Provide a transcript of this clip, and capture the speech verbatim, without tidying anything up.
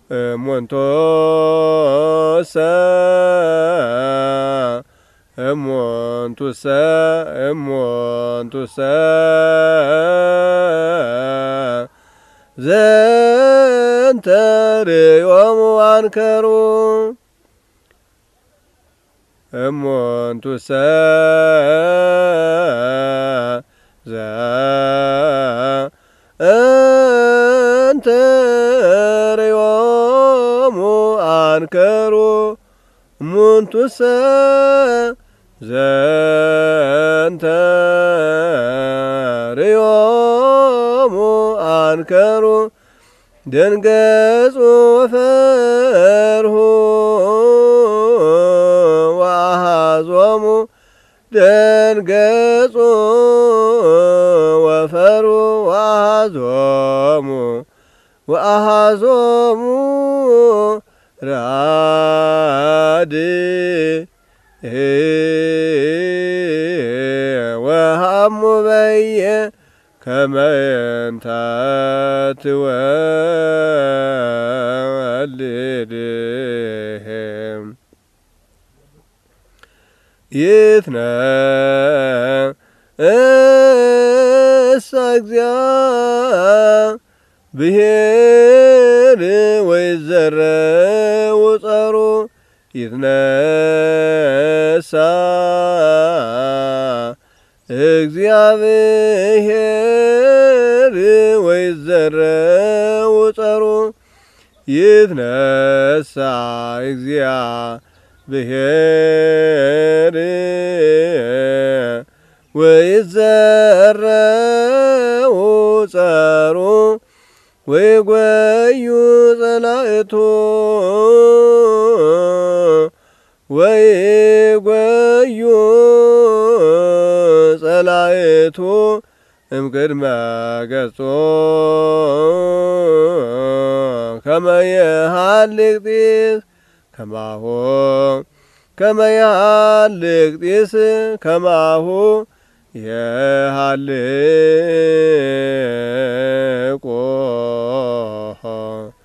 እሙንቱሰ እሙንቱሰ እሙንቱሰ ዘንተ ርእዮሙ አንከሩ እሙንቱሰ ዘንተ ርእዮሙ አንከሩ እሙንቱሰ ዘንተ ርእዮሙ አንከሩ ደንገጹ ወፈርሁ ወአሐዞሙ ደንገጹ ወፈርሁ ወአሐዞሙ ወአሐዞሙ ራድ ወሃሙ በየ ከመ እንተ ትወልድህም ይትነሣ እግዚአብሔር ወይዘረው ጸሩ ይትነሣ እግዚአብሔር ወይዘረው ጸሩ ይትነሣ እግዚአብሔር ወይዘረው ጸሩ ወይጐዩ ጸላእቱ ወይጐዩ ጸላእቱ እምቅድመ ገጾ ከመ የሃልቅ ጢስ ከማሁ ከመ የሃልቅ ጢስ ከማሁ የሃልቆ